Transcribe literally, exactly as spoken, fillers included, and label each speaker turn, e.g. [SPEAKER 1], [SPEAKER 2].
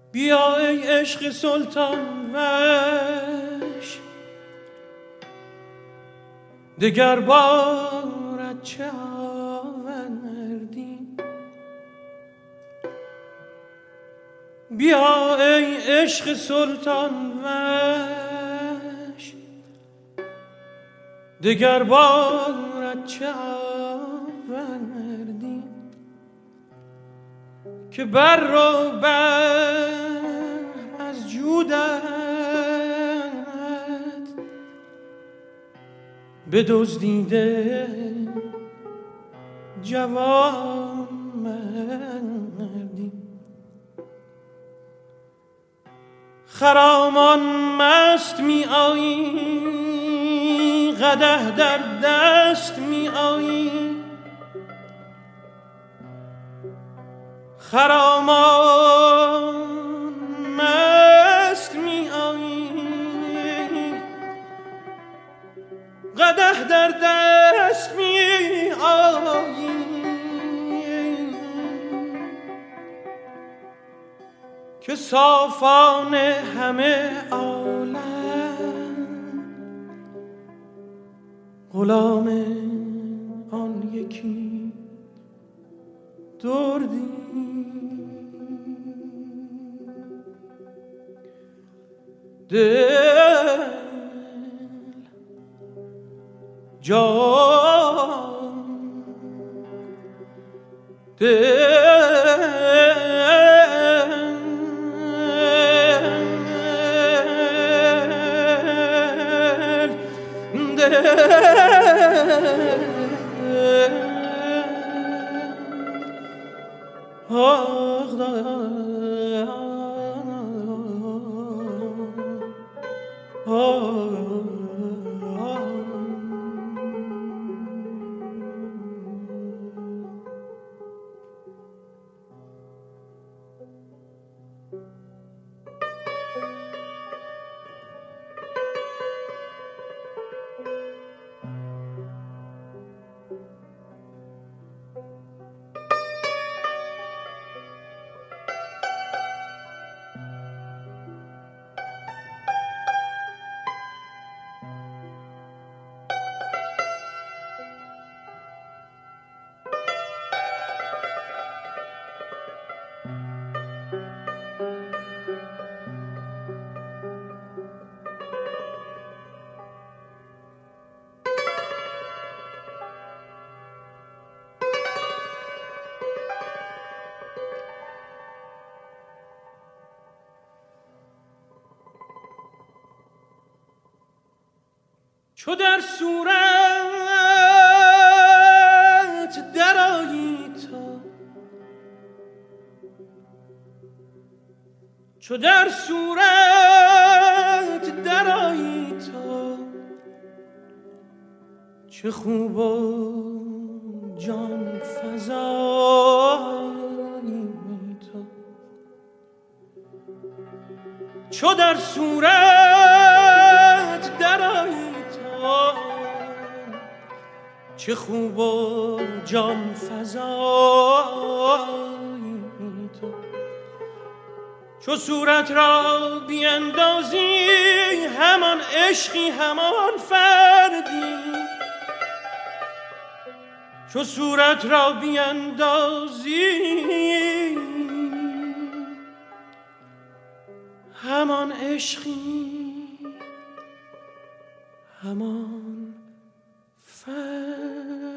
[SPEAKER 1] بیا ای عشق سلطان وش دگر بارت چه آوردی. بیا ای عشق سلطان وش دگر بارت چه آوردی. که بر رو بر از جودت بدزدیده جوان مردی. خرامان مست می آیی قدح در دست می آیی. خرامان مست می آیی قدح در دست می آیی. که صافان همه عالم غلام آن یکی دردی. دل جان دل چو در صورت درآیی تو، چو در صورت درآیی تو، چه خوب و جان فزایی تو. چو در صورت درآیی چه خوب و جان فزایی تو. چو صورت را بیندازی همان عشقی همان فردی. چو صورت را بیندازی همان عشقی همان فردی.